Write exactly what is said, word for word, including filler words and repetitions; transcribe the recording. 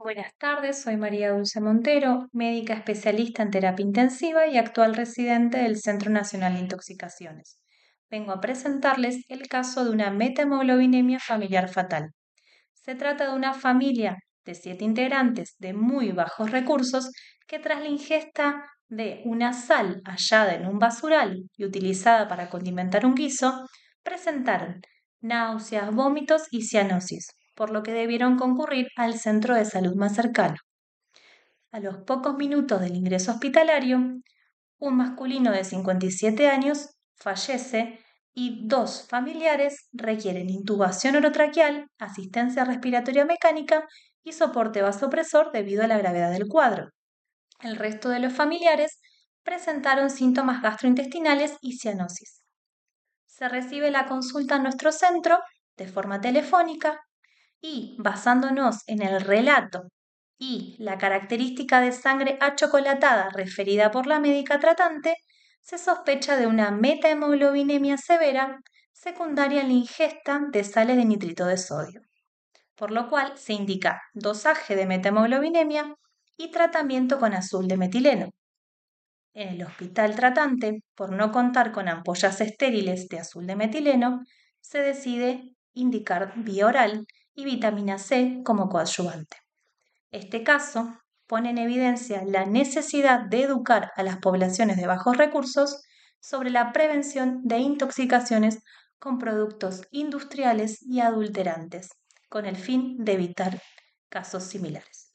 Buenas tardes, soy María Dulce Montero, médica especialista en terapia intensiva y actual residente del Centro Nacional de Intoxicaciones. Vengo a presentarles el caso de una metahemoglobinemia familiar fatal. Se trata de una familia de siete integrantes de muy bajos recursos que tras la ingesta de una sal hallada en un basural y utilizada para condimentar un guiso, presentaron náuseas, vómitos y cianosis, por lo que debieron concurrir al centro de salud más cercano. A los pocos minutos del ingreso hospitalario, un masculino de cincuenta y siete años fallece y dos familiares requieren intubación orotraqueal, asistencia respiratoria mecánica y soporte vasopresor debido a la gravedad del cuadro. El resto de los familiares presentaron síntomas gastrointestinales y cianosis. Se recibe la consulta en nuestro centro de forma telefónica y, basándonos en el relato y la característica de sangre achocolatada referida por la médica tratante, se sospecha de una metahemoglobinemia severa secundaria a la ingesta de sales de nitrito de sodio, por lo cual se indica dosaje de metahemoglobinemia y tratamiento con azul de metileno. En el hospital tratante, por no contar con ampollas estériles de azul de metileno, se decide indicar vía oral y vitamina C como coadyuvante. Este caso pone en evidencia la necesidad de educar a las poblaciones de bajos recursos sobre la prevención de intoxicaciones con productos industriales y adulterantes, con el fin de evitar casos similares.